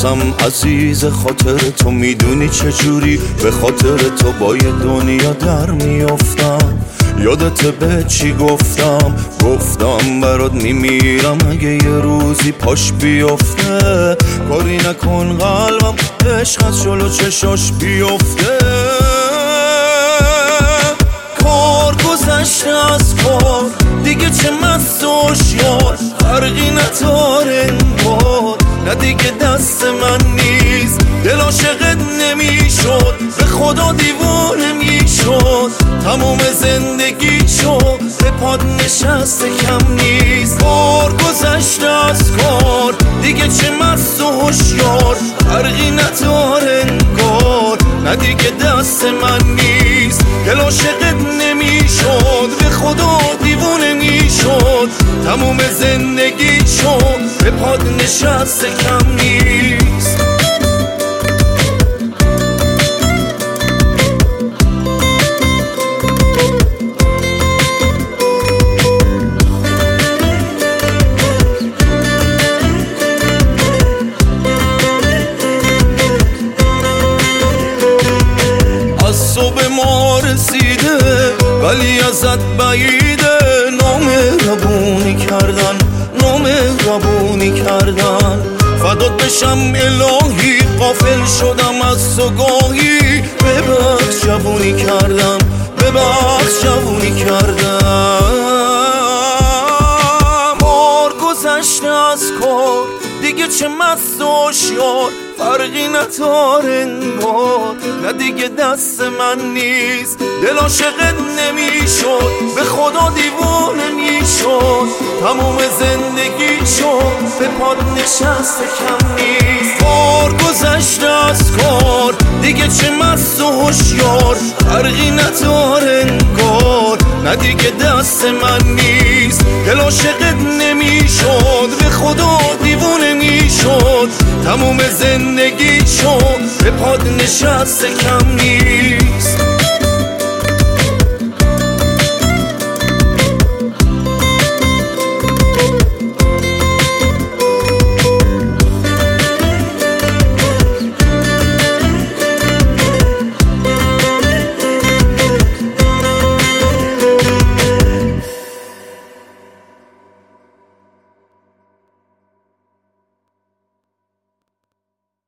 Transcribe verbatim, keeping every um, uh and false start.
واسم عزیز خاطر تو، میدونی چجوری به خاطر تو با یه دنیا در میافتم. یادت به چی گفتم؟ گفتم برات میمیرم اگه یه روزی پاش بیفته. کاری نکن قلبم عشق از جلو چشاش بیفته. کار گذشته از کار دیگه، چه مست و هوشیار فرقی نداره انگار. نه دیگه دست من نیست، دل عاشقت نمیشد، به خدا دیوانه میشد. تموم زندگی شد به پاد نشسته کم نیست. کار گذشته از کار دیگه، چه مست و هوشیار فرقی نداره انگار. نه دیگه دست من نیست، دل عاشقت نمیشد، به خدا دیوانه میشد. تموم زندگی شد به پاد نشسته کم نیست. از صبح ما رسیده ولی ازت بعیده. نامهربونی کردن، نامهربونی کردن. فدات بشم الهی، غافل شدم از تو گاهی. ببخش جوونی کردم، ببخش جوونی کردم. کار گذشته از کار دیگه، چه مست و هوشیار فرقی نداره انگار. نه دیگه دست من نیست، دل عاشقت نمیشد، به خدا دیوانه میشد. تموم زندگی شد به پاد نشسته کم نیست. کار گذشته از کار دیگه، چه مست و هوشیار فرقی نداره انگار. نه دیگه دست من نیست، دل عاشقت نمیشد، به خدا دیوانه میشد. تموم زندگی شد به پاد نشسته کم نیست.